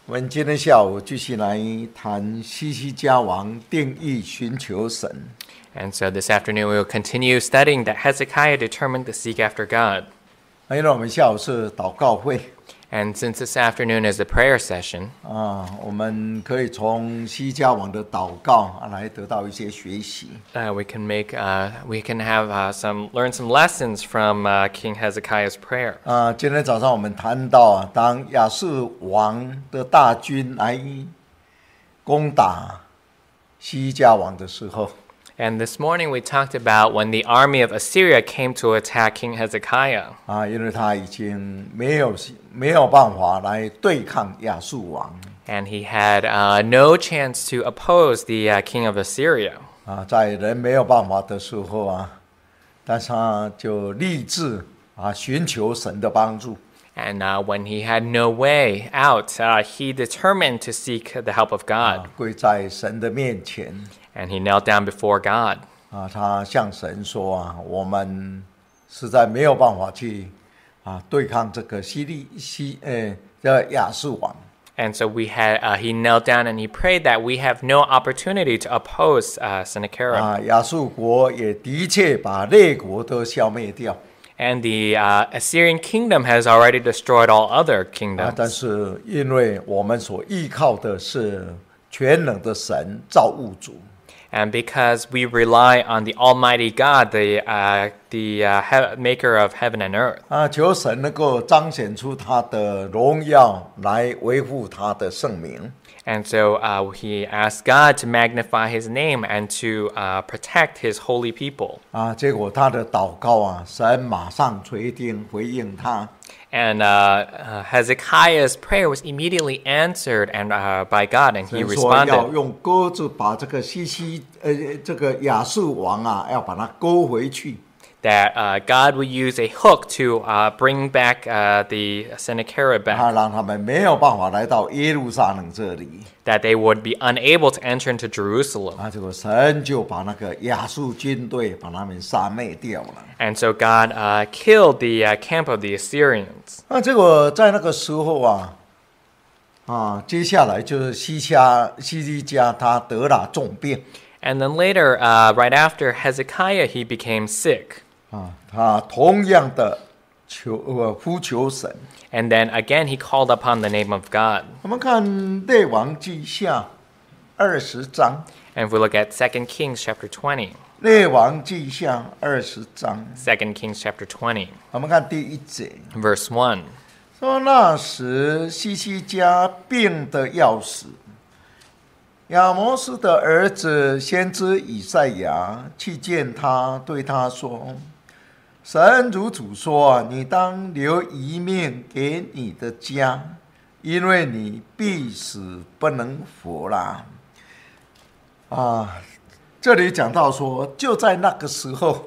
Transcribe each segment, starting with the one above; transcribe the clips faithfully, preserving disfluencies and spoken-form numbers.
我们今天下午继续来谈西西家王定义寻求神。 And so this afternoon we will continue studying that Hezekiah determined to seek after God. 因为我们下午是祷告会 And since this afternoon is the prayer session, 啊，我们可以从西西家王的祷告啊来得到一些学习。 uh, we can make, uh, we can have uh, some, learn some lessons from uh, King Hezekiah's prayer. 啊，今天早上我们谈到啊，当亚述王的大军来攻打西西家王的时候。 And this morning we talked about when the army of Assyria came to attack King Hezekiah. 啊，因为他已经没有没有办法来对抗亚述王。 And he had uh, no chance to oppose the uh, king of Assyria. 啊，在人没有办法的时候啊，但是他就立志啊，寻求神的帮助。 And uh, when he had no way out, uh, he determined to seek the help of God. 啊，跪在神的面前。 And he knelt down before God. 啊，他向神说啊，我们实在没有办法去啊对抗这个西利西呃的亚述王。 And so we had, uh, he knelt down and he prayed that we have no opportunity to oppose uh, Sennacherib. 啊，亚述国也的确把列国都消灭掉。 And the uh, Assyrian kingdom has already destroyed all other 啊， kingdoms. 但是因为我们所依靠的是全能的神造物主。 And because we rely on the Almighty God, the uh, the uh, he- maker of heaven and earth. 啊，求神能够彰显出他的荣耀，来维护他的圣名。 And so uh, he asked God to magnify his name and to uh, protect his holy people. 啊，结果他的祷告啊，神马上垂听回应他。 And uh, uh, Hezekiah's prayer was immediately answered and uh, by God, and he 神说要 responded 用钩子把这个西西呃这个亚述王啊，要把他勾回去。 that uh, God would use a hook to uh, bring back uh, the Sennacherib 他 back, 让他们没有办法来到耶路撒冷这里。 that they would be unable to enter into Jerusalem. 啊，结果神就把那个亚述军队把他们杀灭掉了。 And so God uh, killed the uh, camp of the Assyrians. 那结果在那个时候啊，啊，接下来就是西家西西家他得了重病 And then later, uh, right after Hezekiah, he became sick. 啊，他同样的求呃呼求神。 And then again, he called upon the name of God. 我们看列王记下二十章， And if we look at Second Kings chapter twenty, 列王记下二十章， Second Kings chapter twenty, 我们看第一节， verse one. 说那时西西家病得要死，亚摩斯的儿子先知以赛亚去见他，对他说：“神如主说，你当留一命给你的家，因为你必死不能活啦。”啊，这里讲到说，就在那个时候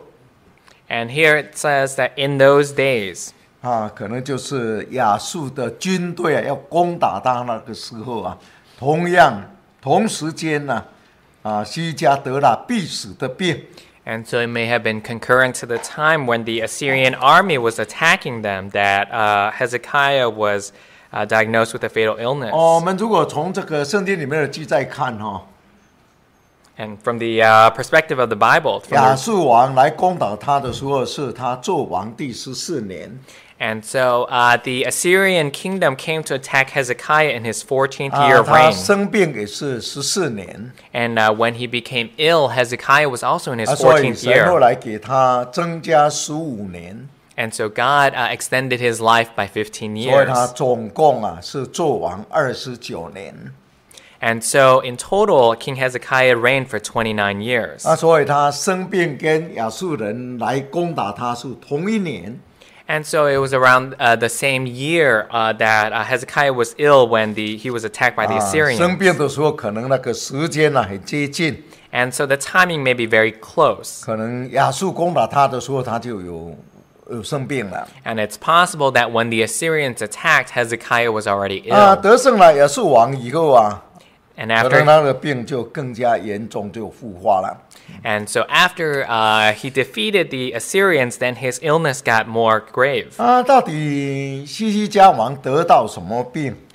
And here it says that in those days, 啊，可能就是亚述的军队啊要攻打他那个时候啊，同样同时间呢、啊，啊，西家得了必死的病。 and so it may have been concurrent to the time when the Assyrian army was attacking them that uh, Hezekiah was uh, diagnosed with a fatal illness. 哦，我们如果从这个圣经里面的记载看哈、哦， And from the uh, perspective of the Bible, from 亚 the, 述王来攻打他的时候，是他做王第十四年。 and so uh, the Assyrian kingdom came to attack Hezekiah in his fourteenth 啊 year，of 他 reign. 生病也是十四年， And uh, when he became ill, Hezekiah was also in his 啊，所以 fourteenth 神后 year. 来给他增加十五年， And so God uh, extended his life by fifteen 所以他 years. 总共啊是做王二十九年。 And so in total, King Hezekiah reigned for twenty-nine years. 啊，所以他生病跟亚述人来攻打他是同一年。 And so it was around uh, the same year uh, that uh, Hezekiah was ill when the, he was attacked by the 啊， Assyrians. 生病的时候，可能那个时间呢、啊、很接近， And so the timing may be very close. 可能亚述攻打他的时候，他就有有生病了。 And it's possible that when the Assyrians attacked, Hezekiah was already 啊， ill. 得胜了亚述王以后啊， And 可能 after 他的病就更加严重，就复发了。 and so after uh, he defeated the Assyrians, then his illness got more grave. 啊，到底西西家王得到什么病？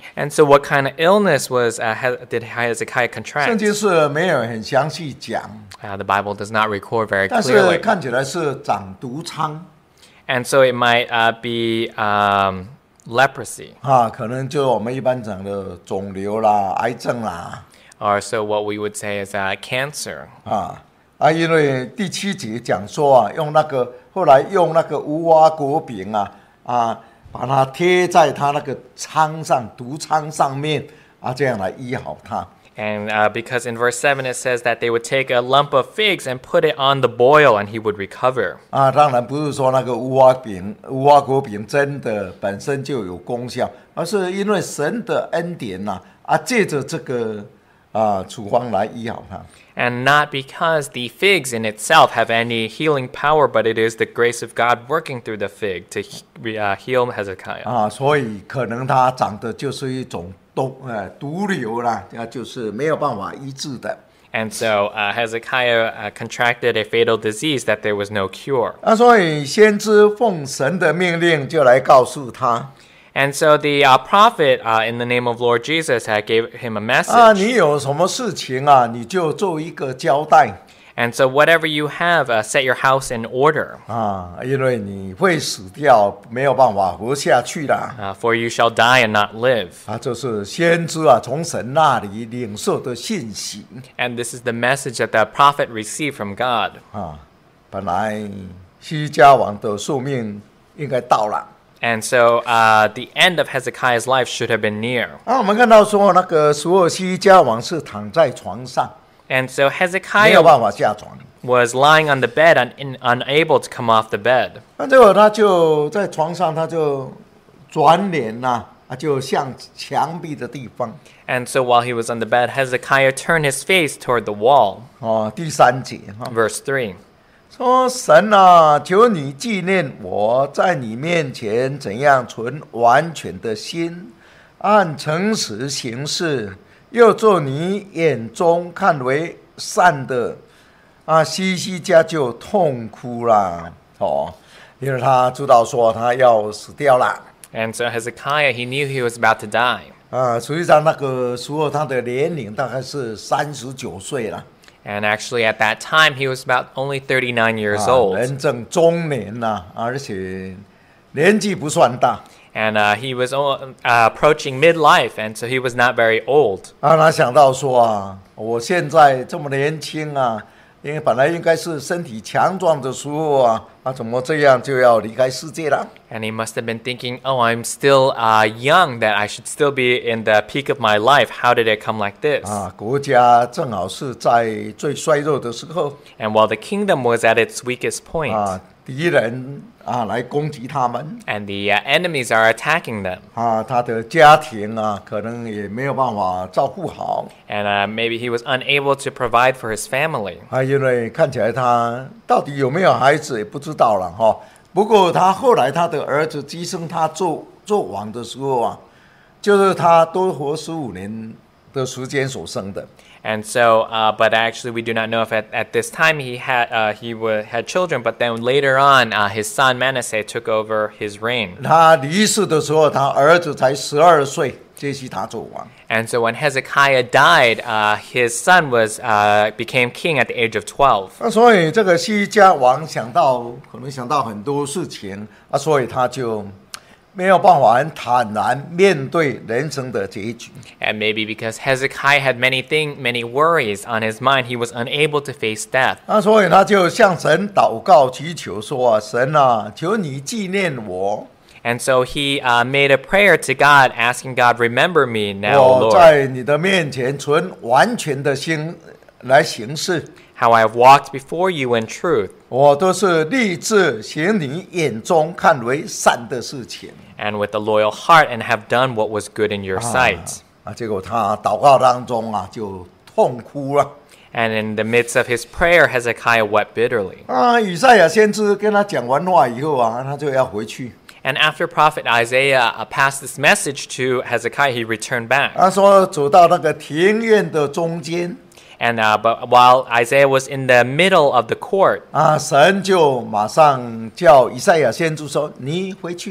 And so, what kind of illness was uh, he- did Hezekiah 圣 contract? 经是没有很详细讲， Uh, the Bible does not record very 但是 clearly. 看起来是长毒疮 And so, it might uh, be um, leprosy, 啊，可能就我们一般讲的肿瘤啦、癌症啦 or so what we would say is uh, cancer. 啊啊，因为第七节讲说啊，用那个后来用那个无花果饼啊啊，把它贴在他那个疮上、毒疮上面啊，这样来医好它。 And uh, because in verse seven it says that they would take a lump of figs and put it on the boil and he would recover. 啊，当然不是说那个无花饼、无花果饼真的本身就有功效，而是因为神的恩典呐、啊，啊，借着这个啊处方来医好它。 And not because the figs in itself have any healing power, but it is the grace of God working through the fig to he- uh, heal Hezekiah. 啊，所以可能它长的就是一种毒呃毒瘤啦，那就是没有办法医治的。 And so uh, Hezekiah uh, contracted a fatal disease that there was no cure. 啊，所以先知奉神的命令就来告诉他 And so the uh, prophet, uh, in the name of Lord Jesus, uh, gave him a 啊， message. 你有什么事情啊，你就做一个交代 And so whatever you have, uh, set your house in order, 啊，因为你会死掉，没有办法活下去啦。 uh, for you shall die and not live. 啊，这是先知啊从神那里领受的信息 And this is the message that the prophet received from God. 啊。本来西家王的寿命应该到了 And so uh, the end of Hezekiah's life should have been near. 啊。我们看到说那个所有西家王是躺在床上， And so 没有 Hezekiah 办法下床。 was lying on the bed and in, unable to come off the bed. 那结果他就在床上，他就转脸呐、啊，就向墙壁的地方。 And so while he was on the bed, Hezekiah turned his face toward the wall. 哦，第三节哈、 Verse three. 说神啊，求你纪念我在你面前怎样存完全的心，按诚实行事，又做你眼中看为善的。啊，西西家就痛哭啦，哦，因为他知道说他要死掉了。 And so Hezekiah, he knew he was about to die. 啊，实际上那个时候他的年龄大概是三十九岁了， And actually, at that time, he was about only thirty-nine years 啊， old. 人正中年呐、而且年纪不算大。 And uh, he was uh, approaching midlife, and so he was not very old. 啊，他想到说啊，我现在这么年轻啊，因为本来应该是身体强壮的时候啊，啊，怎么这样就要离开世界了？ And he must have been thinking, oh, I'm still uh, young, that I should still be in the peak of my life. How did it come like this? 啊，国家正好是在最衰弱的时候 And while the kingdom was at its weakest point, 啊，敌人啊来攻击他们 and the uh, enemies are attacking them, 啊，他的家庭啊可能也没有办法照顾好 and uh, maybe he was unable to provide for his family. 啊，因为看起来他到底有没有孩子也不知道了哈。不过他后来他的儿子继承他做做王的时候啊，就是他多活十五年的时间所生的。 And so, uh, but actually, we do not know if at, at this time he had uh, he w- had children. But then later on, uh, his son Manasseh took over his reign. 他离世的时候，他儿子才十二岁，接续他做王。 And so, when Hezekiah died, uh, his son was uh, became king at the age of twelve. 那所以这个西家王想到，可能想到很多事情啊，所以他就没有办法很坦然面对人生的结局。 And maybe because Hezekiah had many thing, many worries on his mind, he was unable to face death. 那所以他就向神祷告祈求说：“啊，神啊，求你纪念我， And so he uh, made a prayer to God, asking God, "Remember me now, 我 Lord, 在你的面前存完全的心来行事， how I have walked before you in truth, 我都是立志行你眼中看为善的事情。” and with a loyal heart, and have done what was good in your sight." 啊，结果他祷告当中啊，就痛哭了。 And in the midst of his prayer, Hezekiah wept bitterly. 啊，以赛亚先知跟他讲完话以后啊，他就要回去。 And after prophet Isaiah uh, passed this message to Hezekiah, he returned back. 他说走到那个庭院的中间 And uh, but while Isaiah was in the middle of the court, 啊，神就马上叫以赛亚先知说：“你回去。”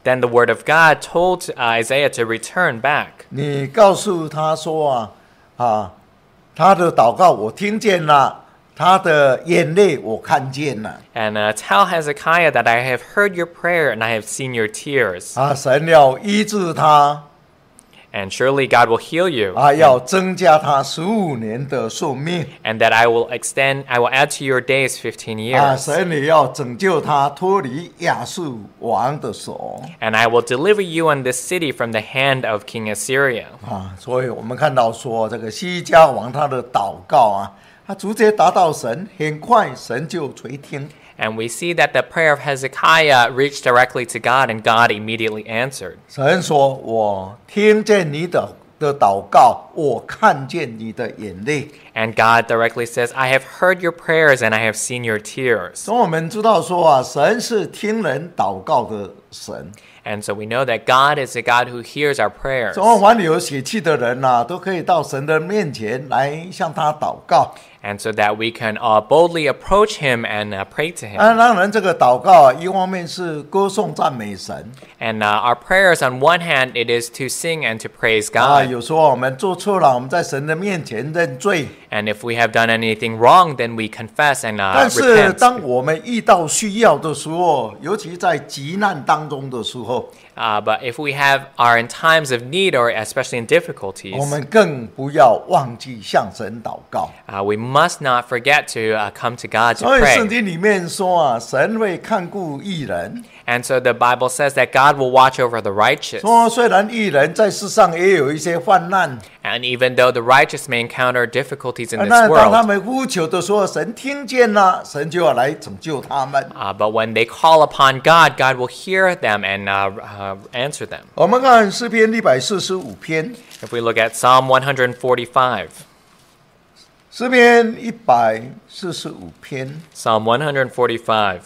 Then the word of God told uh, Isaiah to return back. 你告诉他说啊啊，他的祷告我听见了，他的眼泪我看见了。 And uh, tell Hezekiah that I have heard your prayer and I have seen your tears. 啊，神要医治他， And surely God will heal you. 啊，要增加他十五年的寿命。 And that I will extend, I will add to your days fifteen 啊， years. 神也要拯救他脱离亚述王的手。 And I will deliver you and this city from the hand of King Assyria. 啊，所以我们看到说，这个西家王他的祷告啊，他直接达到神，很快神就垂听。 And we see that the prayer of Hezekiah reached directly to God, and God immediately answered. 神说：“我听见你的的祷告，我看见你的眼泪。” And God directly says, I have heard your prayers and I have seen your tears. 所以我们知道说啊，神是听人祷告的神。 And so we know that God is a God who hears our prayers. 所以凡有血气的人呐、啊，都可以到神的面前来向他祷告。 And so that we can uh, boldly approach him and uh, pray to him. 啊，当然这个祷告啊，一方面是歌颂赞美神。 And uh, our prayers, on one hand, it is to sing and to praise 啊， God. 有时候我们做错了，我们在神的面前认罪。 And if we have done anything wrong, then we confess and uh, 但是 repent. 当我们遇到需要的时候，尤其在急难当中的时候， Uh, but if we have are in times of need or especially in difficulties, 我们更不要忘记向神祷告。 uh, we must not forget to uh, come to God to 所以圣 pray. 经里面说啊，神会看顾义人。 And so the Bible says that God will watch over the righteous. 说虽然义人在世上也有一些患难， And even though the righteous may encounter difficulties in 啊 this 那当他 world, 们呼求的时候，神听见了，神就要来拯救他们。 uh, but when they call upon God, God will hear them and uh, uh, answer them. 我们看诗篇一百四十五篇， If we look at Psalm one forty-five, 诗篇一百四十五篇， Psalm one forty-five,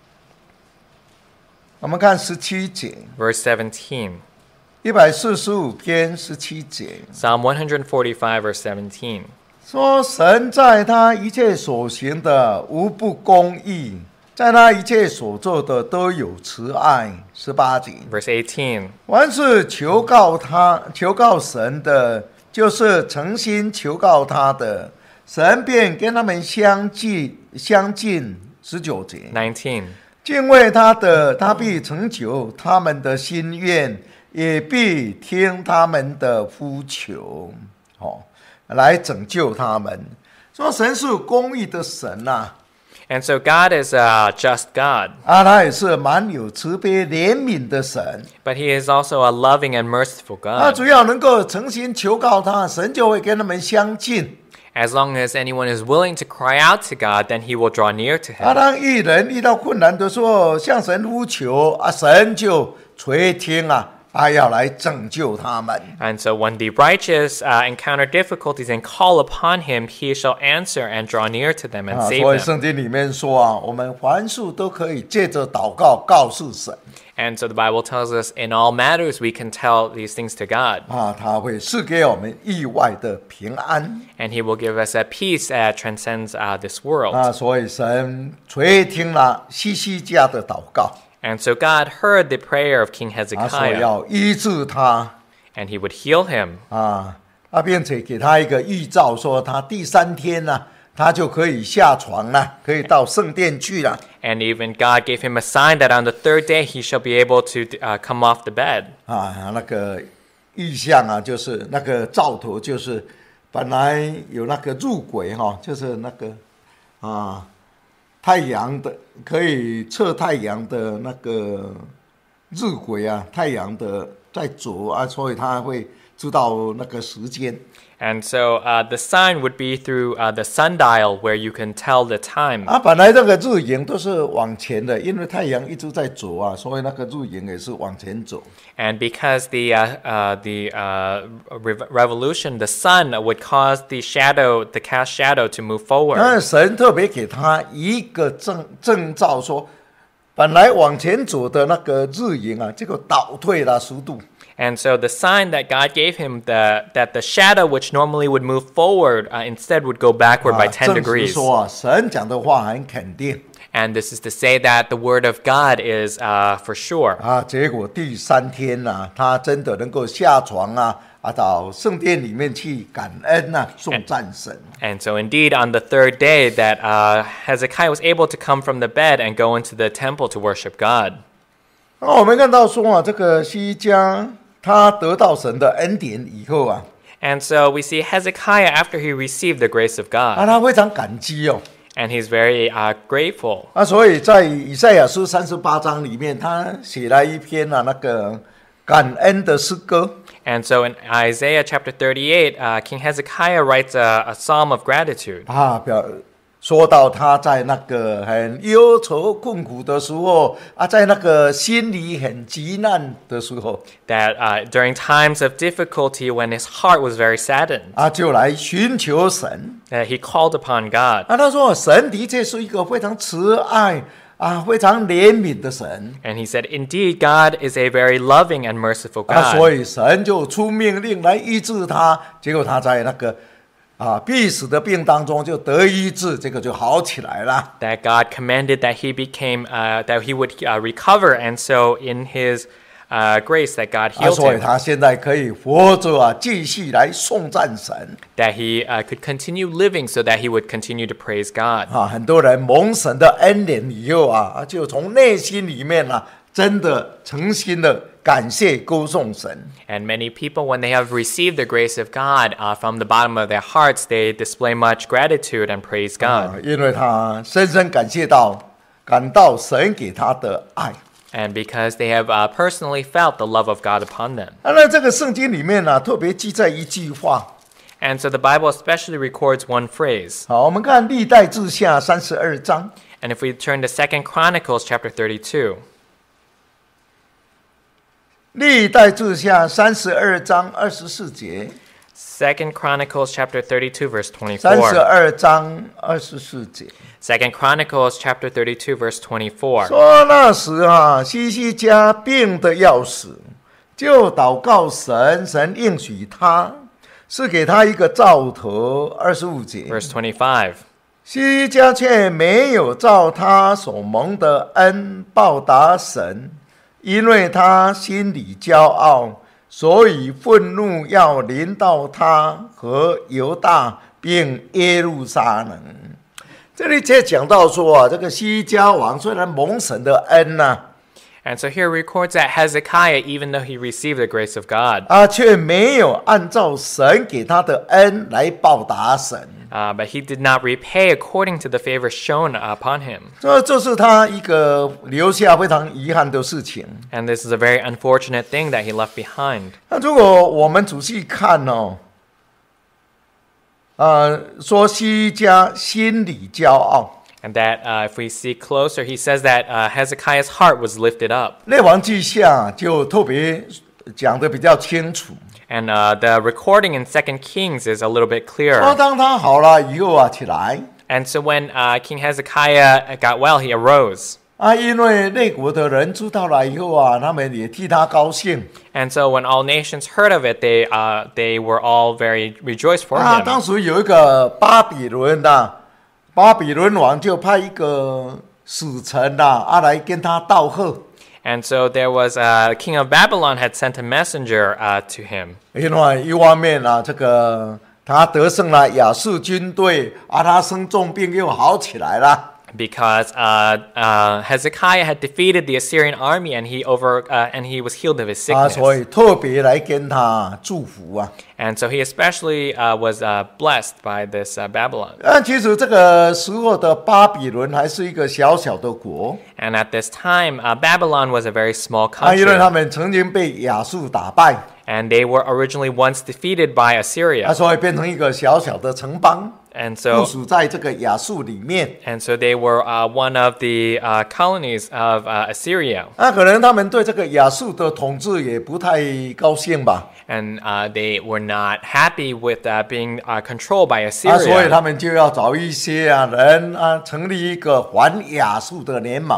我们看十七节， verse seventeen. 一百四十五篇十七节 Psalm one forty-five, verse seventeen. 说：“神在他一切所行的无不公义，在他一切所做的都有慈爱。”十八节， Verse eighteen. 凡是求告他、求告神的，就是诚心求告他的，神便跟他们相近相近。十九节， nineteen. 敬畏他的，他必成就他们的心愿，也必听他们的呼求，哦，来拯救他们。说神是公义的神呐、啊， And so God is a just God, 啊，他也是蛮有慈悲怜悯的神。 but He is also a loving and merciful 他 God. 只要能够诚心求告他，神就会跟他们相近。 As long as anyone is willing to cry out to God, then He will draw near to 啊， him. 当义人遇到困难的时候，向神呼求啊，神就垂听啊，啊，要来拯救他们。 And so when the righteous uh, encounter difficulties and call upon Him, He shall answer and draw near to them and 啊， save 所以 them. 圣经里面说啊，我们凡事都可以借着祷告告诉神 And so the Bible tells us in all matters we can tell these things to God, 啊，他会赐给我们意外的平安 and He will give us a peace that transcends uh, this world. 啊，所以神垂听了西西家的祷告 And so God heard the prayer of King 啊，说 Hezekiah, 要医治他 and He would heal him. 啊，啊，并且给他一个预兆，说他第三天呢、啊，他就可以下床了，可以到圣殿去了。 And even God gave him a sign that on the third day he shall be able to uh, come off the bed. 啊，那个意象啊，就是那个兆头，就是本来有那个入轨哈、哦，就是那个啊太阳的可以测太阳的那个日晷啊，太阳的在走啊，所以他会知道那个时间。 And so uh, the sign would be through uh, the sundial where you can tell the time. 啊，本来这个日影都是往前的，因为太阳一直在走啊，所以那个日影也是往前走。 And because the uh, uh, the uh, re- revolution, the sun would cause the shadow, the cast shadow, to move 但 forward. 是神特别给他一个证证照说，本来往前走的那个日影啊，这个倒退了十度。 And so the sign that God gave him, the, that the shadow which normally would move forward uh, instead would go backward by 啊 ten 证实 degrees. 说啊，神讲的话很肯定。 And this is to say that the word of God is uh, for sure. 啊，结果第三天呐、啊，他真的能够下床啊，啊，到圣殿里面去感恩呐、啊，颂赞神。 And so indeed on the third day that uh, Hezekiah was able to come from the bed and go into the temple to worship God. 那我们看到说啊，这个西家他得到神的恩典以后啊， And so we see Hezekiah after he received the grace of 啊， God. 他非常感激哦。 And he's very uh, grateful. 啊，所以在以赛亚书三十八章里面，他写了一篇啊那个感恩的诗歌。 And so in Isaiah chapter thirty-eight, uh, King Hezekiah writes a, a psalm of gratitude. 啊，表说到他在那个很忧愁困苦的时候啊，在那个心里很急难的时候 That uh, during times of difficulty, when his heart was very saddened, 啊，就来寻求神。 that he called upon God. 啊，他说神的确是一个非常慈爱啊，非常怜悯的神 And he said, Indeed, God is a very loving and merciful 啊，所 God. 以神就出命令来医治他，结果他在那个啊必死的病当中就得医治，这个就好起来了。 That God commanded that he became, uh, that he would uh, recover. And so in his uh, grace that God 啊， healed 所以 him, 他现在可以活着啊，继续来颂赞神 that he uh, could continue living so that he would continue to praise God. 啊。很多人蒙神的恩典以后啊，就从内心里面啊，真的诚心的感谢歌颂神。 And many people, when they have received the grace of God uh, from the bottom of their hearts, they display much gratitude and praise 啊 God. 因为他深深感谢到，感到神给他的爱。 And because they have uh, personally felt the love of God upon them. 啊，那这个圣经里面呢、啊，特别记载一句话。 And so the Bible especially records one phrase. 好，我们看历代志下三十二章。 And if we turn to Second Chronicles chapter thirty-two, 历代志下三十二章二十四节， Second Chronicles chapter thirty-two, verse 三十 twenty-four. 二章二十四节 Second Chronicles chapter thirty-two, verse twenty-four. 说那时啊，西西家病得要死，就祷告神，神应许他，是给他一个兆头。二十五节， Verse twenty-five. 西西家却没有照他所蒙的恩报答神，因为他心里骄傲，所以愤怒要临到他和犹大并耶路撒冷。这里在讲到说啊，这个西家王虽然蒙神的恩呐、啊， And so here it records that Hezekiah, even though he received the grace of God, 啊，却没有按照神给他的恩来报答神。 uh, but he did not repay according to the favor shown upon him. 这这是他一个留下非常遗憾的事情。 And this is a very unfortunate thing that he left behind. 那如果我们仔细看哦，呃，说西家心里骄傲， And that uh, if we see closer, he says that uh, Hezekiah's heart was lifted up. 列王记下就特别讲得比较清楚。 And uh, the recording in Second Kings is a little bit 说 clearer. 当他好了以后啊，起来 And so when uh, King Hezekiah got well, he arose. 啊，因为内国的人知道了以后啊，他们也替他高兴 And so when all nations heard of it, they uh, they were all very rejoiced for 啊。 him. 当时有一个巴比伦呐、巴比伦王就派一个使臣呐、啊，来跟他道贺。 And so there was uh, King of Babylon had sent a messenger uh, to him. 因为一方面啊，这个他得胜了亚述军队，啊，他生重病又好起来了。 Because uh, uh, Hezekiah had defeated the Assyrian army and he over uh, and he was healed of his 啊， sickness. 所以特别来跟他祝福啊。 And so he especially uh, was uh, blessed by this uh, Babylon. 但其实这个时候的巴比伦还是一个小小的国 And at this time, uh, Babylon was a very small 啊，因为 country. 他们曾经被亚述打败 And they were originally once defeated by 啊， Assyria. 所以变成一个小小的城邦， And 部 so 署在这个亚述里面。 and so they were uh, one of the uh, colonies of uh, Assyria. 那可能他们对这个亚述的统治也不太高兴吧， And uh, they were not happy with uh, being uh, controlled by 啊，所以 Assyria. 他们就要找一些啊人啊，成立一个反亚述的联盟。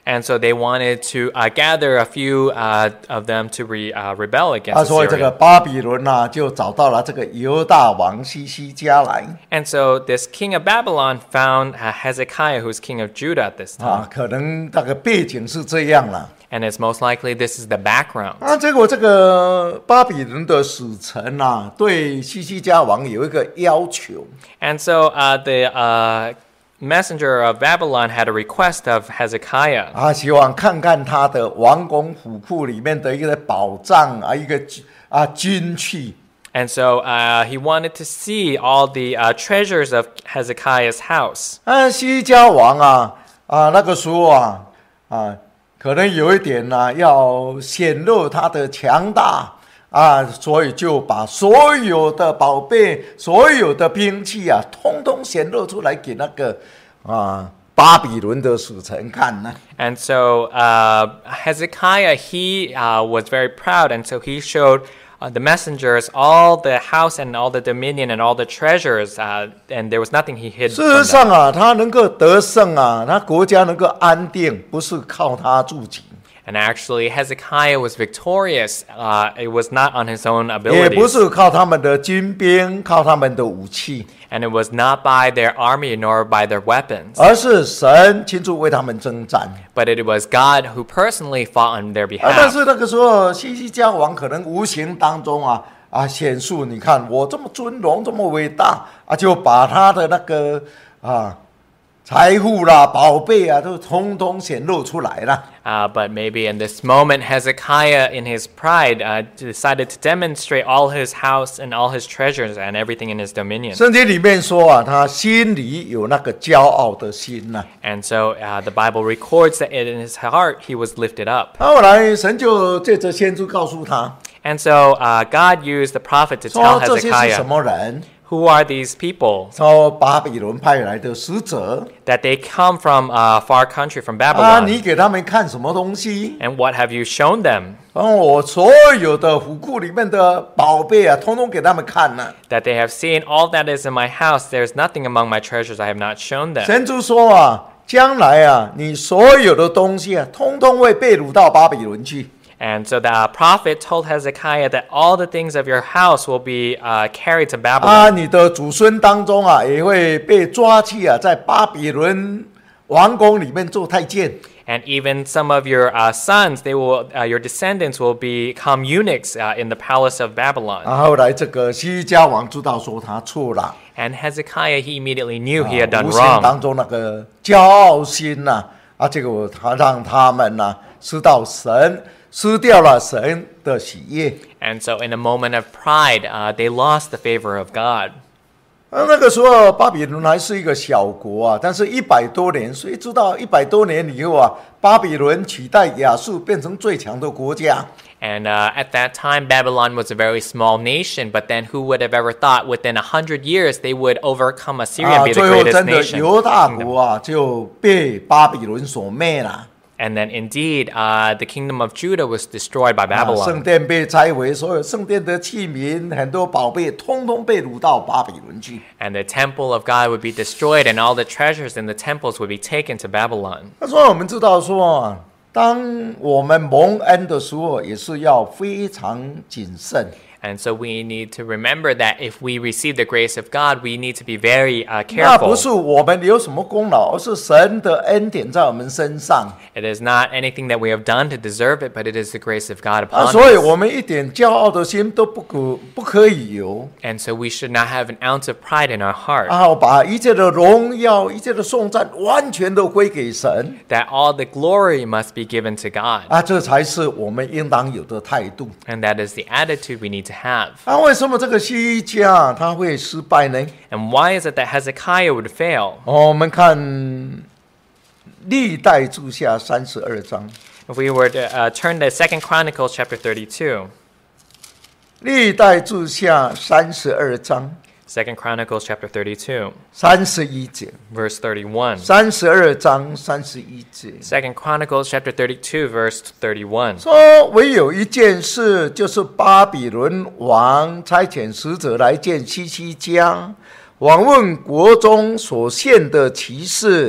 And so they wanted to uh, gather a few uh, of them to re, uh, rebel 啊， against 所以这个 Assyria. 巴比伦呐、就找到了这个犹大王西西家来 And so this king of Babylon found uh, Hezekiah, who's king of Judah at this time. 啊，可能那个背景是这样了 And it's most likely this is the background. 啊。结果这个巴比伦的使臣呐、对西西家王有一个要求 And so uh, the uh, messenger of Babylon had a request of Hezekiah. 啊，希望看看他的王宫府库里面的一个宝藏啊，一个啊军器。 And so uh, he wanted to see all the uh, treasures of Hezekiah's house. 啊，西家王啊啊，那个时候啊啊，可能有一点呢、啊，要显露他的强大啊，所以就把所有的宝贝、所有的兵器啊，通通显露出来给那个啊巴比伦的使臣看呢。 And so uh, Hezekiah, he uh, was very proud, and so he showed uh, the messengers all the house and all the dominion and all the treasures, uh, and there was nothing he hid 事 from 实 them. 上啊，他能够得胜啊，他国家能够安定，不是靠他自己， And actually, Hezekiah was victorious. Uh, it was not on his own 也不 abilities, 是靠他们的军兵，靠他们的武器， and it was not by their army nor by their weapons, 而是神亲自为他们征战。 but it was God who personally fought on their 啊，但 behalf. 是那个时候，西西家王可能无形当中啊啊显示，你看我这么尊荣，这么伟大啊，就把他的那个啊财富啦、宝贝啊，都通通显露出来了。 Uh, but maybe in this moment, Hezekiah, in his pride, uh, decided to demonstrate all his house and all his treasures and everything in his dominion. 圣经里面说啊，他心里有那个骄傲的心呐、 And so uh, the Bible records that in his heart he was lifted up. 后来神就借着先知告诉他 And so uh, God used the prophet to 说 tell 这些是什 Hezekiah, 么人？ who are these people? 说巴比伦派来的使者 That they come from a far country, from 啊， Babylon. 你给他们看什么东西？ And what have you shown them? 然后我所有的府库里面的宝贝啊，通通给他们看了。 That they have seen all that is in my house. There's nothing among my treasures I have not shown them. 神就说啊，将来啊，你所有的东西啊，通通会被掳到巴比伦去。 And so the prophet told Hezekiah that all the things of your house will be uh, carried to 啊， Babylon. 你的祖孙当中啊，也会被抓去啊，在巴比伦王宫里面做太监。 And even some of your uh, sons, they will, uh, your descendants will become eunuchs uh, in the palace of Babylon. 啊，后来这个西家王知道说他错了， And Hezekiah, he immediately knew he had 啊 done 无形 wrong. 当中那个骄傲心呐、啊，结果他让他们呐、失到神，失掉了神的喜悦。 And so in a moment of pride, uh, they lost the favor of God. 啊，那个时候巴比伦还是一个小国啊，但是一百多年，谁知道一百多年以后啊，巴比伦取代亚述变成最强的国家。 And uh, at that time, Babylon was a very small nation, but then who would have ever thought within a hundred years they would overcome Assyria 啊， and be the 最后 greatest 真的 nation? 犹大国啊就被巴比伦所灭了。 And then indeed, uh, the kingdom of Judah was destroyed by 啊，圣 Babylon. 殿被拆毁，所有圣殿的器皿、很多宝贝，通通被掳到巴比伦去。 And the temple of God would be destroyed, and all the treasures in the temples would be taken to Babylon. 那所以我们知道说啊，当我们蒙恩的时候，也是要非常谨慎。 And so we need to remember that if we receive the grace of God, we need to be very uh, 那不 careful. 是我们有什么功劳，而是神的恩典在我们身上。 It is not anything that we have done to deserve it, but it is the grace of God 啊， upon 所以 us. 我们一点骄傲的心都不可不可以有。 And so we should not have an ounce of pride in our heart. 啊，把一切的荣耀、一切的颂赞，完全都归给神。 That all the glory must be given to God. 啊，这才是我们应当有的态度。 And that is the attitude we need to have. 啊，为什么这个西家他会失败呢？ And why is it that Hezekiah would fail? 哦，我们看历代志下三十二章， If we were to uh, turn to Second Chronicles chapter thirty-two, 历代志下三十二章 Second Chronicles chapter thirty-two, 三十一节， verse thirty-one. 三十二章三十一节 Second Chronicles chapter thirty-two, verse thirty-one. 说，唯有一件事，就是巴比伦王差遣使者来见西西家，访问国中所献的奇事，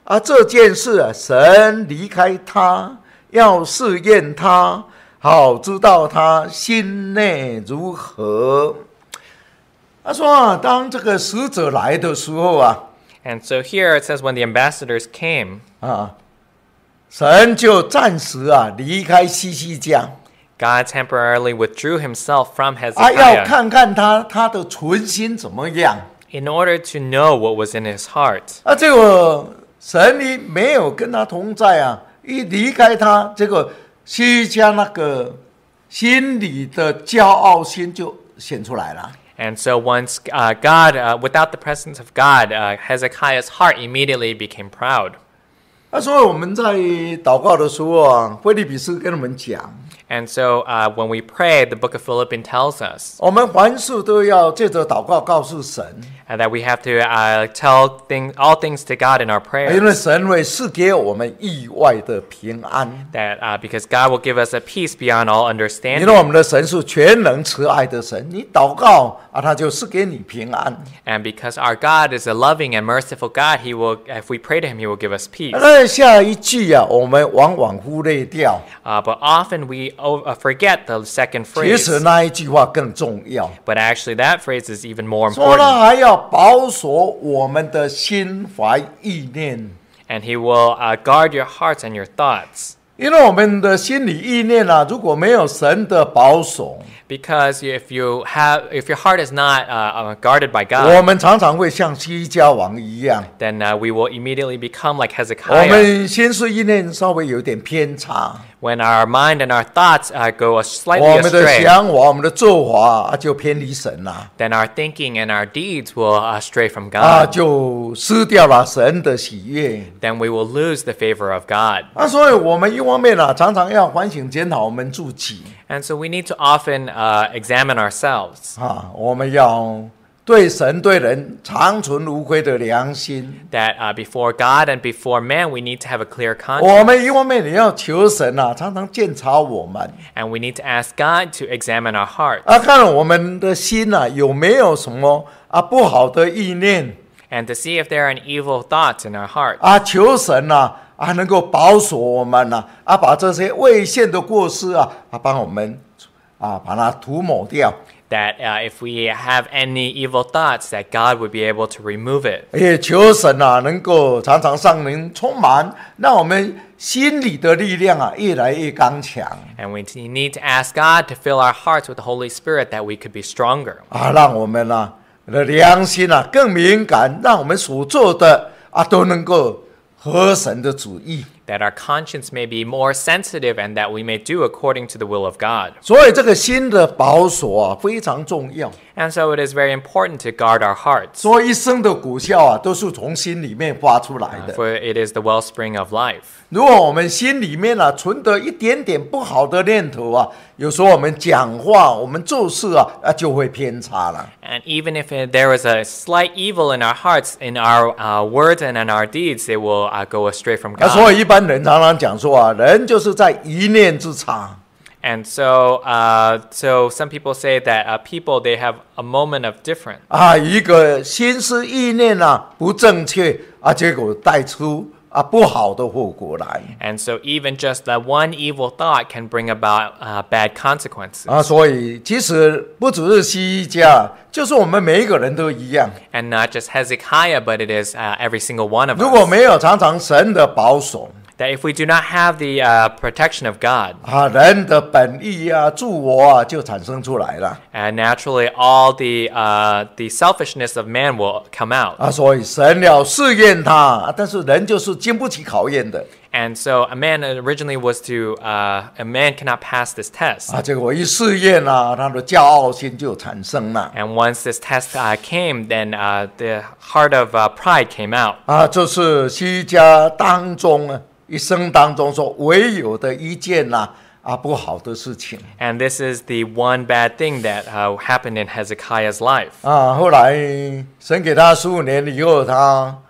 啊，这件事啊，神离开他，要试验他，好知道他心内如何。他说啊，当这个使者来的时候啊， And so here it says when the ambassadors came, 啊，神就暂时啊离开西西家， God temporarily withdrew himself from 啊，要 Hezekiah 看看他他的存心怎么样。 in order to know what was in his heart. 啊，这个神你没有跟他同在啊，一离开他，这个西西家那个心里的骄傲心就显出来了。 And so once uh, God, uh, without the presence of God, uh, Hezekiah's heart immediately became proud. 啊，所以我们在祷告的时候啊，腓立比书跟我们讲， And so uh, when we pray, the book of Philippians tells us 我们凡事都要借着祷告告诉神， uh, that we have to uh, tell thing, all things to God in our 因为 prayers. 神会赐给我们意外的平安。 That uh, because God will give us a peace beyond all 因 understanding. 为我们的神是全能慈爱的神，你祷告啊，他就赐给你平安。 And because our God is a loving and merciful God, He will, if we pray to Him, He will give us peace. 那下一句啊，我们往往忽略掉。 Uh, but often we o- uh, forget the second 其 phrase. 实那一句话更重要， But actually, that phrase is even more 说他 important. 还要保守我们的心怀意念， And He will uh, guard your hearts and your thoughts. 因为我们的心理意念啊，如果没有神的保守， Because if you have, if your heart is not uh, uh, guarded by 我 God, 们常常会像西家王一样， then uh, we will immediately become like 我 Hezekiah. 们心思意念稍微有点偏差， When our mind and our thoughts uh, go 我 slightly 们的 astray, 想法、我们的做法啊，就偏离神了， then our thinking and our deeds will uh, stray from 啊， God. 就失掉了神的喜悦。 Then we will lose the favor of God. 啊，所以我们一方面啊，常常要反省检讨我们自己 And so we need to often uh, examine ourselves. 啊，我们要对神对人长存无愧的良心。 That uh, before God and before man, we need to have a clear 我 conscience. 们一方面也要求神啊，常常检查我们 And we need to ask God to examine our hearts 啊，看我们的心啊有没有什么啊不好的意念 and to see if there are any evil thoughts in our heart. 啊，求神啊啊能够保守我们啊啊，把这些未现的过失啊啊帮我们啊把它涂抹掉。 That uh, if we have any evil thoughts, that God would be able to remove it. 也求神啊，能够常常上灵充满，让我们心里的力量啊越来越刚强 And we t- need to ask God to fill our hearts with the Holy Spirit that we could be stronger. 啊，让我们啊的良心啊更敏感，让我们所做的啊都能够合神的旨意。 That our conscience may be more sensitive and that we may do according to the will of God. 所以这个心的保守啊非常重要。 And so it is very important to guard our hearts. 所以一生的果效啊都是从心里面发出来 Uh, 的。 for it is the wellspring of life. 如果我们心里面啊存得一点点不好的念头啊，有时候我们讲话、我们做事啊啊就会偏差了。 And even if it, there is a slight evil in our hearts, in our uh, words and in our deeds, they will uh, go astray from 啊，所 God. 以一般人常常讲说啊，人就是在一念之差。 And so, uh, so some people say that uh, people, they have a moment of difference. 啊，一个心思意念啊不正确啊，结果带出啊不好的后果来 And so even just that one evil thought can bring about uh, bad consequences. 啊，所以其实不只是西家，就是我们每一个人都一样。 And not just Hezekiah, but it is uh, every single one of 如果 us. 没有常常神的保守 That if we do not have the uh, protection of God, 啊，人的本意啊、自我啊就产生出来了 and naturally all the uh, the selfishness of man will come out. 啊，所以神要试验他，啊但是人就是经不起考验的 And so a man originally was to uh, a man cannot pass this test. 啊，结果一试验啊，他的骄傲心就产生了 And once this test uh, came, then uh, the heart of uh, pride came out. 啊，这是西家当中啊一生当中所唯有的一件呐 啊不好的事情 And this is the one bad thing that uh, happened in Hezekiah's life. 啊。后来神给他十五年以后，他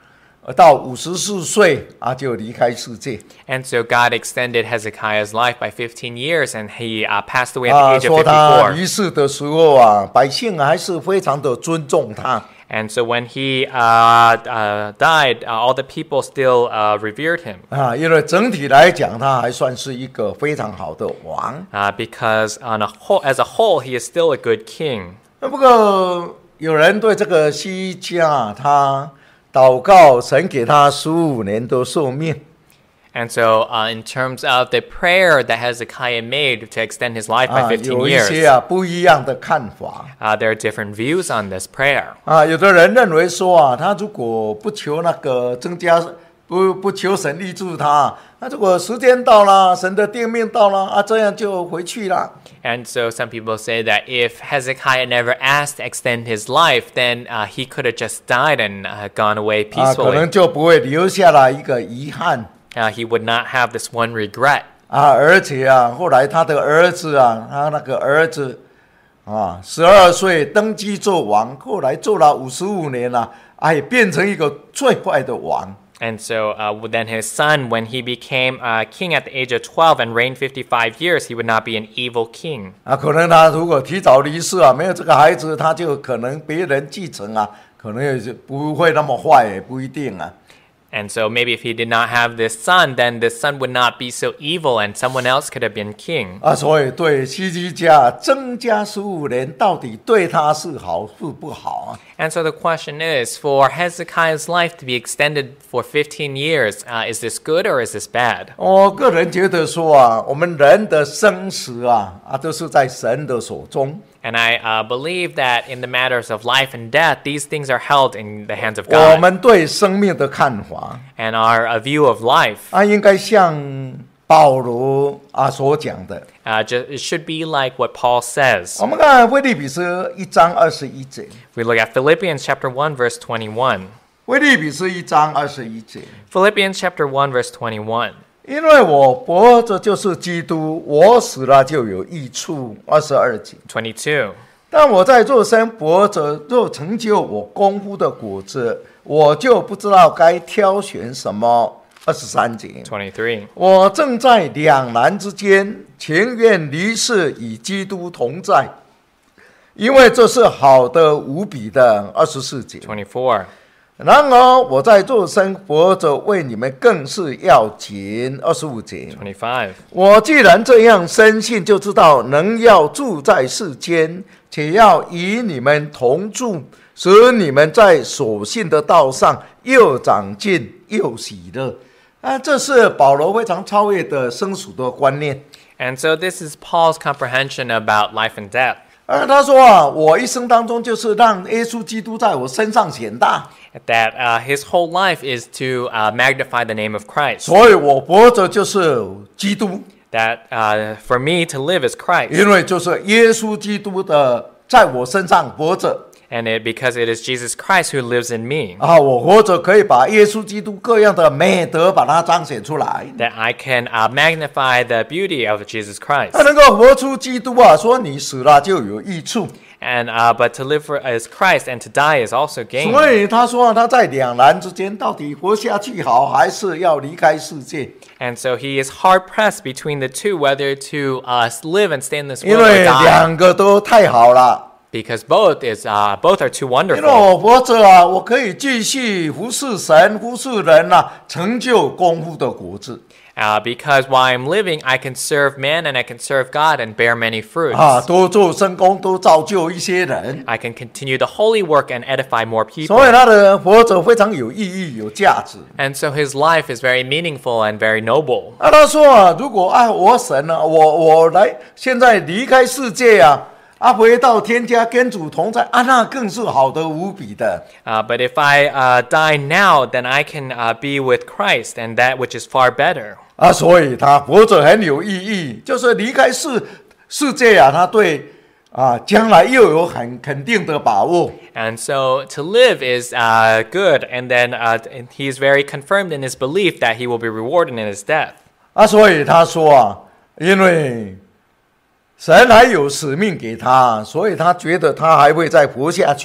到五十四岁啊就离开世界。 And so God extended Hezekiah's life by fifteen years, and he uh, passed away at 啊， the age of 说他 fifty-four. 离世的时候啊，百姓还是非常的尊重他。 And so when he uh, uh, died, uh, all the people still uh, revered him 啊，因为整体来讲，他还算是一个非常好的王。 uh, because on a whole, as a whole, he is still a good king. 那不过有人对这个西家，他祷告神给他十五年的寿命。 And so uh, in terms of the prayer that Hezekiah made to extend his life by 啊， fifteen 有一 years, 些啊不一样的看法。 uh, there are different views on this prayer. 啊，有的人认为说啊，他如果不求那个增加，不不求神立住他，那如果时间到了，神的定命到了啊，这样就回去了。 And so some people say that if Hezekiah never asked to extend his life, then uh, he could have just died and uh, gone away 啊，可 peacefully. 能就不会留下了一个遗憾。 Uh, he would not have this one regret. 啊，而且啊，后来他的儿子啊，他那个儿子啊，十二岁登基做王，后来做了五十五年了，啊，也变成一个最坏的王。 And so uh, then his son, when he became uh, king at the age of twelve and reigned fifty-five years, he would not be an evil king. 啊，可能他如果提早离世啊，没有这个孩子，他就可能别人继承啊，可能也是不会那么坏，也不一定啊。 And so maybe if he did not have this son, then this son would not be so evil and someone else could have been king. 啊，所以对希西家增加十五年，到底对他是好是不好啊？ And so the question is, for Hezekiah's life to be extended for fifteen years, uh, is this good or is this bad? 我个人觉得说啊，我们人的生死啊啊，都是在神的手中。 And I uh, believe that in the matters of life and death, these things are held in the hands of 我 God. 们对生命的看法 And our uh, view of life 啊，应该像保罗啊所讲的。 uh, ju- it should be like what Paul says. 我们看腓立比书一章二十一节， We look at Philippians chapter one, verse twenty-one. 腓立比书一章二十一节。 Philippians chapter one, verse twenty-one. 因为我活着就是基督，我死了就有益处。二十二节。 twenty-two. 但我在肉身活着，若成就我功夫的果子，我就不知道该挑选什么。二十三节。 twenty-three. 我正在两难之间，情愿离世与基督同在，因为这是好的无比的。二十四节。 twenty-four. 然而我在肉身活着，为你们更是要紧。二十五节。 twenty-five. 我既然这样深信，就知道能要住在世间，且要与你们同住，使你们在所信的道上又长进又喜乐。啊，这是保罗非常超越的生死的观念。 And so this is Paul's comprehension about life and death. 而他说啊，我一生当中就是让耶稣基督在我身上显大， That uh, his whole life is to uh, magnify the name of Christ. 所以我活着就是基督， That uh, for me to live is Christ. 因为就是耶稣基督的在我身上活着。 And it, because it is Jesus Christ who lives in me, 啊，我活着可以把耶稣基督各样的美德把它彰显出来。 that I can uh, magnify the beauty of Jesus Christ. 他能够活出基督啊，说你死了就有益处。 And uh, but to live for, as Christ and to die is also gain. 所以他说啊，他在两难之间，到底活下去好，还是要离开世界？ And so he is hard pressed between the two, whether to uh, live and stay in this 因 world or 为 die, 两个都太好了。 because both is uh, both are too 因为 wonderful. 我活着啊，我可以继续服侍神、服侍人啊，成就功夫的果子 Uh, because while I'm living, I can serve man and I can serve God and bear many fruits. 啊，多做圣工，多造就一些人。 I can continue the holy work and edify more people. 所以他的活着非常有意义、有价值。 And so his life is very meaningful and very noble. 啊，他说啊，如果爱我神啊，我我来现在离开世界啊，啊，回到天家跟主同在啊，那更是好的无比的。 Uh, but if I uh, die now, then I can uh, be with Christ, and that which is far better. 啊，所以他活着很有意义，就是离开世世界啊，他对啊将来又有很肯定的把握。 And so to live is uh, good, and then uh, and he is very confirmed in his belief that he will be rewarded in his death. 啊，所以他说啊，因为神还有使命给他，所以他觉得他还会再活下去。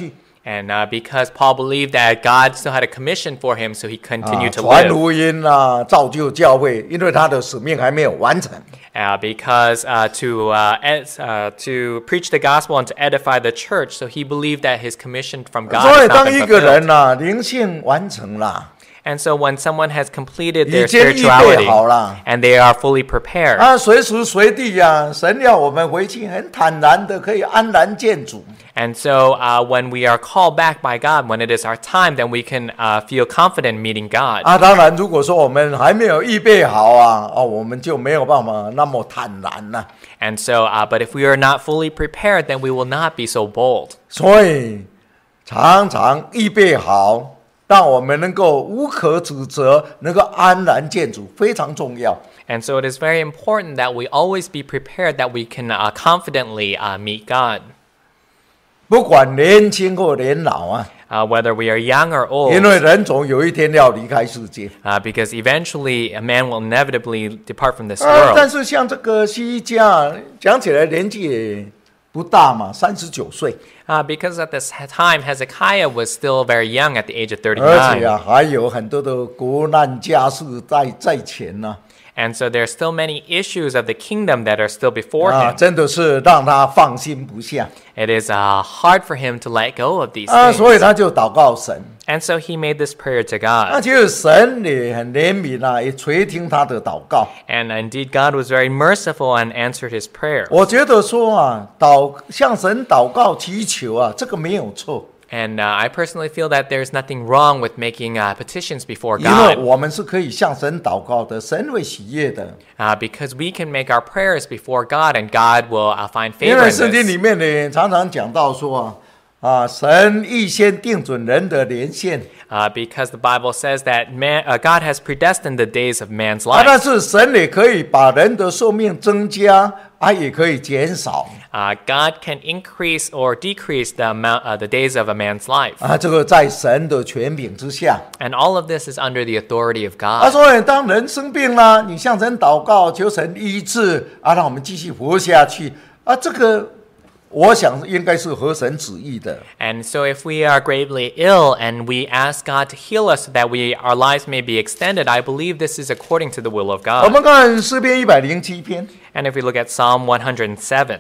And uh, because Paul believed that God still had a commission for him, so he 啊 continued to 传 live. 福音啊，造就教会，因为他的使命还没有完成。 Uh, because uh, to uh, ed- uh, to preach the gospel and to edify the church, so he believed that his commission from God 所 has 以 not 当 been 一个 fulfilled. 人呐、灵性完成了， And so when someone has completed 已 their 经预备 spirituality 好了。 and they are fully prepared, 啊，随时随地呀、神要我们回去，很坦然的可以安然见主。 and so uh, when we are called back by God, when it is our time, then we can uh, feel confident meeting God. 啊，当然，如果说我们还没有预备好啊，哦，我们就没有办法那么坦然了、 And so, uh, but if we are not fully prepared, then we will not be so bold. 所以常常预备好，让我们能够无可指责，能够安然见主，非常重要。 And so it is very important that we always be prepared, that we can uh, confidently uh, meet God, 不管年轻或年老啊， uh, whether we are young or old, 因为人总有一天要离开世界。 uh, because eventually a man will inevitably depart from this 啊，但 world. 是像这个西家讲起来年纪也不大嘛，三十九岁。 Uh, because at this time, Hezekiah was still very young at the age of 而且 thirty-nine. 啊，还有很多的国难家事在在前呢、 And so there are still many issues of the kingdom that are still before 啊， him. 真的是让他放心不下 It is uh, hard for him to let go of these 啊， things. 所以他就祷告神。 And so he made this prayer to 那 God. 其实神也很怜悯啊，也垂听他的祷告。 And indeed, God was very merciful and answered his prayer. 我觉得说啊，祷向神祷告祈求啊，这个没有错， And uh, I personally feel that there's nothing wrong with making uh, petitions before 因为 God, 我们是可以向神祷告的，神会喜悦的。 uh, because we can make our prayers before God, and God will uh, find 因 favor 为 in 圣经 this. 里面呢，常常讲到说啊，啊，神预先定准人的年限。 Uh, because the Bible says that man, uh, God has predestined the days of man's 啊，但 life. 是神也可以把人的寿命增加，啊，也可以减少。 Uh, God can increase or decrease the amount, uh, the days of a man's life. 啊，这个在神的权柄之下。 And all of this is under the authority of 啊， God. 所以当人生病了，你向神祷告，求神医治，啊，让我们继续活下去。啊，这个我想应该是合神旨意的。 And so if we are gravely ill and we ask God to heal us so that we, our lives may be extended, I believe this is according to the will of 我 God. 们看诗篇一百零七篇， And if we look at Psalm one hundred seven,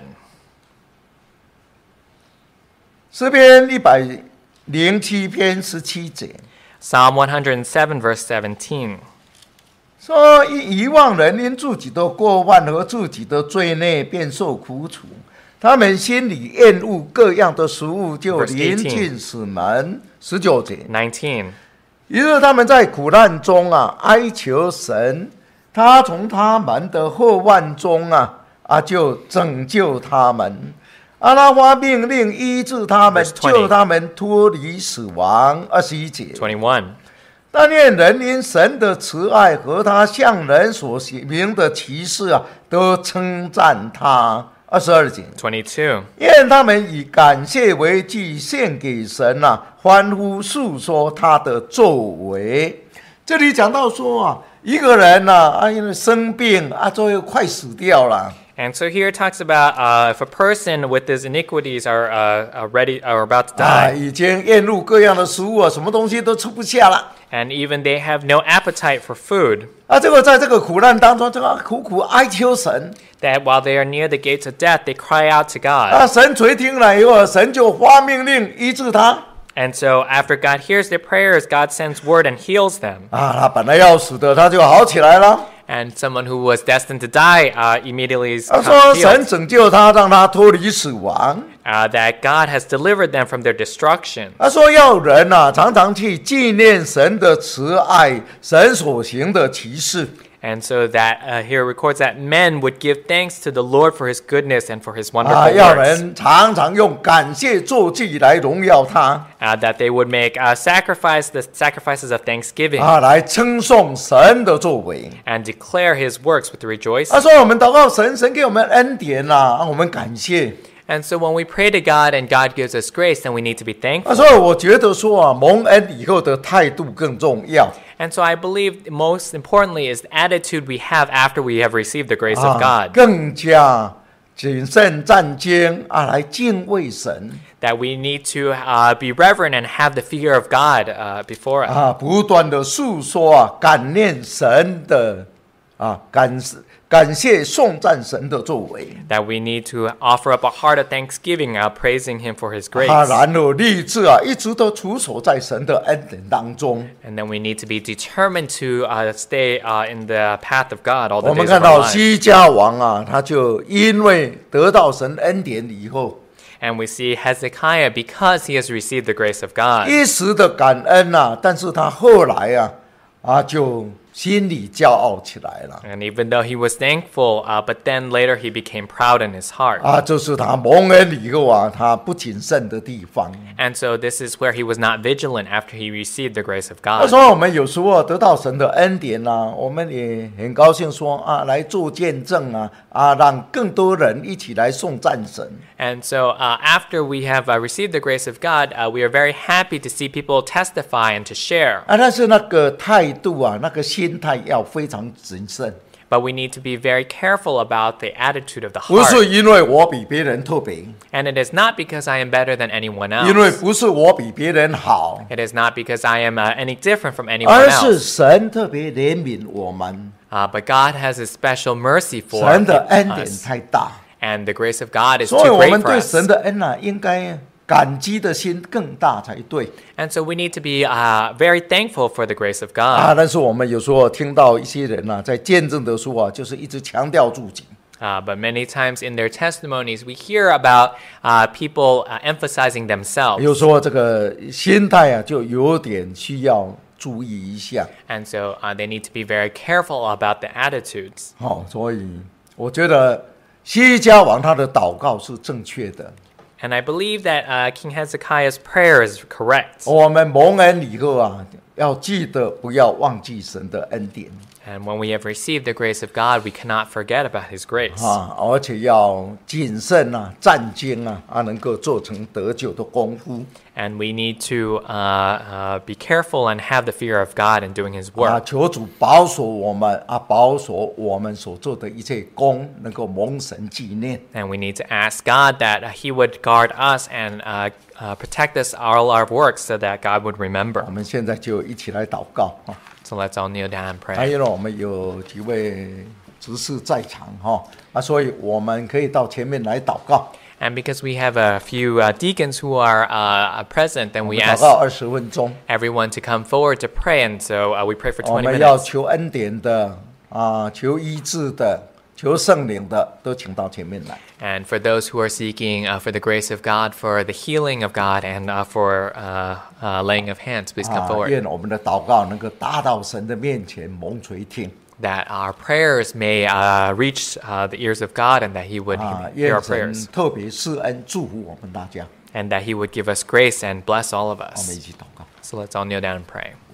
诗篇一百零七篇十七节 Psalm one hundred seven verse seventeen, 说：因遗忘人因自己的过犯和自己的罪孽，便受苦楚。他们心里厌恶各样的食物，就 Verse 临近死门。十九节。 nineteen. 于是他们在苦难中啊哀求神，他从他们的后患中啊啊就拯救他们，啊他发命令医治他们， Verse twenty 救他们脱离死亡。二十一节。 twenty-one. 但愿人因神的慈爱和他向人所行明的奇事啊，都称赞他。二十二节。 twenty-two. 愿他们以感谢为祭献给神啊，欢呼诉说他的作为。这里讲到说啊，一个人呐 啊, 啊，因为生病啊，最后快死掉了。 And so here it talks about uh, if a person with his iniquities are, uh, are ready are about to 啊， die, 已经厌恶各样的食物啊，什么东西都吃不下了。 and even they have no appetite for food, 啊，这个在这个苦难当中，这个苦苦哀求神 that while they are near the gates of death, they cry out to God. 啊，神垂听了以后，神就发命令医治他 And so after God hears their prayers, God sends word and heals them. 啊，他本来要死的，他就好起来了。 And someone who was destined to die uh, immediately is 他 uh, 说神 healed. 拯救他，让他脱离死亡。 Uh, that God has delivered them from their destruction. 他说要人呐、啊，常常去纪念神的慈爱，神所行的奇事。 And so that uh, here records that men would give thanks to the Lord for his goodness and for his 啊， wonderful 要 works. 人常常用感谢作祭来荣耀他， Uh, that they would make uh, sacrifice the sacrifices of thanksgiving 啊，来称颂神的作为。 and declare his works with rejoicing. 他说我们祷告神，神给我们恩典呐、啊，让我们感谢。 And so when we pray to God and God gives us grace, then we need to be 他 thankful. 说我觉得说啊，蒙恩以后的态度更重要 And so I believe most importantly is the attitude we have after we have received the grace of 啊， God. 更加谨慎战兢啊，来敬畏神 that we need to uh, be reverent and have the fear of God uh, before us. 啊，不断的诉说啊，感念神的啊，感感谢颂赞神的作为 That we need to offer up a heart of thanksgiving, uh, praising Him for His grace. 啊，然后立志啊，一直都处守在神的恩典当中。 And then we need to be determined to uh, stay uh, in the path of God all the 我们 days 看 of our 到 lives. 西家王啊，他就因为得到神恩典以后， And we see Hezekiah, because he has received the grace of God, 一时的感恩啊，但是他后来啊啊就心里骄傲起来了 and even though he was thankful, uh, but then later he became proud in his heart. 啊，这是他蒙恩以后啊，他不谨慎的地方。 And so this is where he was not vigilant after he received the grace of 那 God. 所以我们有时候得到神的恩典啊，我们也很高兴说啊，来做见证啊啊，让更多人一起来颂赞神。 And so uh, after we have uh, received the grace of God, uh, we are very happy to see people testify and to share. 啊，但是那个态度啊，那个心态要非常谨慎， But we need to be very careful about the attitude of the 不是 heart. 因为我比别人特别， And it is not because I am better than anyone 因为 else. 不是我比别人好， It is not because I am uh, any different from anyone 而是 else. 神特别怜悯我们， Uh, but God has a special mercy for 神的恩典 us. 太大， And the grace of God is 所以 too 我 great 们 for 对 us. 神的恩啊，应该感激的心更大才对。 And so we need to be uh, very thankful for the grace of 啊， God. 但是我们有时候听到一些人呐、啊，在见证的时候啊，就是一直强调自己 Uh, but many times in their testimonies, we hear about uh, people uh, emphasizing 有 themselves. 时候这个心态啊，就有点需要注意一下。 And so uh, they need to be very careful about the attitudes. 好、所以我觉得西家王他的祷告是正确的。 And I believe that uh, King Hezekiah's prayer is correct. 我们蒙恩以后啊，要记得不要忘记神的恩典 And when we have received the grace of God, we cannot forget about His grace. 啊，而且要谨慎啊、战兢啊，啊，能够做成得救的功夫 And we need to uh, uh, be careful and have the fear of God in doing His 啊， work. 求主保守我们啊，保守我们所做的一切功，能够蒙神纪念。 And we need to ask God that uh, He would guard us and uh, uh, protect us all our works so that God would 我 remember. 们现在就一起来祷告啊！ So let's all kneel down and 还 pray. 有呢，我们有几位执事在场哈啊，所以我们可以到前面来祷告。 And because we have a few uh, deacons who are uh, present, then 我 we 们祷 ask 告二十分钟， everyone to come forward to pray. And so uh, we pray for 我 twenty 们要 minutes. 求恩典的啊，求医治的，求圣灵的，都请到前面来。 And for those who are seeking uh, for the grace of God, for the healing of God, and uh, for uh, uh, laying of hands, please come 啊， forward. 愿我们的祷告能够达到神的面前，蒙垂听 That our prayers may uh, reach uh, the ears of God, and that He would 啊， hear 愿 our 神 prayers, 特别施恩祝福我们大家。 and that He would give us grace and bless all of 我们一 us. 起祷告。 So let's all kneel down and pray.